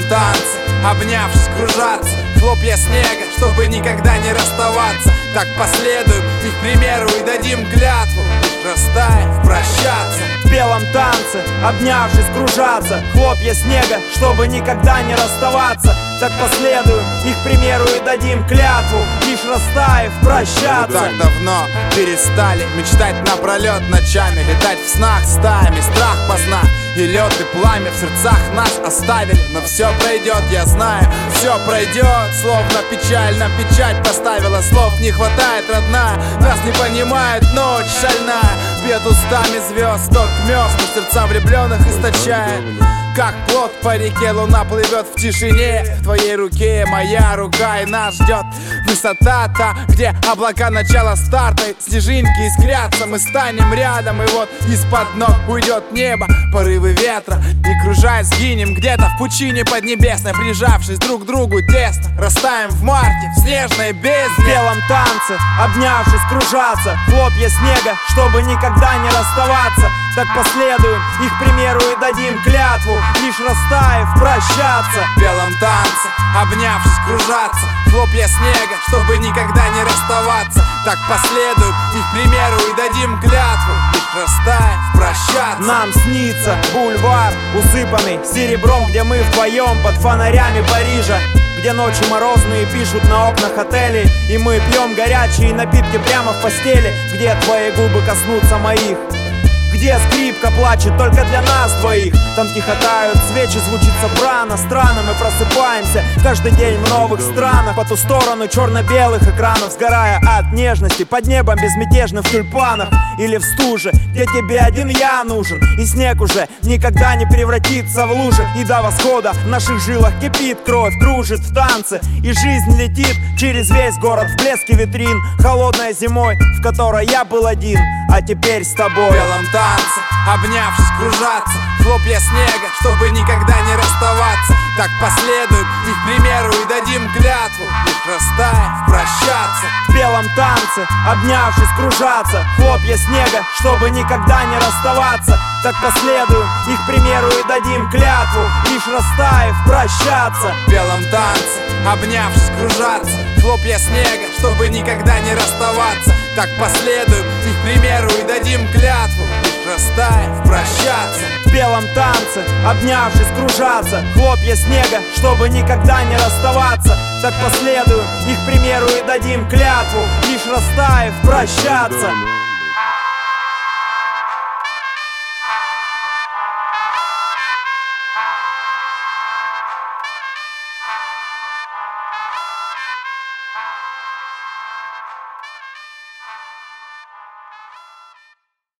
танце, обнявшись, кружаться, хлопья снега, чтобы никогда не расставаться. Так последуем их примеру и дадим клятву, лишь растаяв, прощаться. В белом танце, обнявшись, кружаться, хлопья снега, чтобы никогда не расставаться. Так последуем их примеру и дадим клятву, лишь растаяв, прощаться. Так давно перестали мечтать напролет ночами, летать в снах стаями, страх познав. И лед, и пламя в сердцах нас оставили. Но все пройдет, я знаю, все пройдет. Словно печаль на печать поставила. Слов не хватает, родная, нас не понимает ночь шальная. Бьет устами звезд тот мёс, но сердца влюбленных источает. Как плот по реке, луна плывет в тишине. В твоей руке моя рука, и нас ждет высота та, где облака начала старта. Снежинки искрятся, мы станем рядом. И вот из-под ног уйдет небо, порывы ветра. И кружаясь сгинем где-то в пучине поднебесной, прижавшись друг к другу тесно, растаем в марте в снежной бездне. В белом танце, обнявшись, кружаться, хлопья снега, чтобы никогда не расставаться. Так последуем их примеру и дадим клятву, лишь растаяв, прощаться. В белом танце, обнявшись, кружаться, хлопья снега, чтобы никогда не расставаться. Так последуем их примеру и дадим клятву, лишь растаяв, прощаться. Нам снится бульвар, усыпанный серебром, где мы вдвоем под фонарями Парижа, где ночи морозные пишут на окнах отелей, и мы пьем горячие напитки прямо в постели, где твои губы коснутся моих, где скрипка плачет только для нас двоих. Там тихо тают свечи, звучит сопрано. Странно, мы просыпаемся каждый день в новых странах, по ту сторону черно-белых экранов, сгорая от нежности под небом безмятежным в тюльпанах. Или в стуже, где тебе один я нужен, и снег уже никогда не превратится в лужи. И до восхода в наших жилах кипит кровь, кружит в танце, и жизнь летит через весь город в блеске витрин. Холодной зимой, в которой я был один, а теперь с тобой. В белом танце, обнявшись, кружаться, хлопья снега, чтобы никогда не расставаться. Так последуем их примеру и дадим клятву, лишь растаяв, прощаться. В белом танце, обнявшись, кружаться, хлопья снега, чтобы никогда не расставаться. Так последуем их примеру и дадим клятву, лишь растаяв, прощаться. В белом танце, обнявшись, кружаться, хлопья снега, чтобы никогда не расставаться. Так последуем их примеру и дадим клятву, лишь растаяв, прощаться. В белом танце, обнявшись, кружаться, хлопья снега, чтобы никогда не расставаться. Так последуем их примеру и дадим клятву, лишь растаяв, прощаться.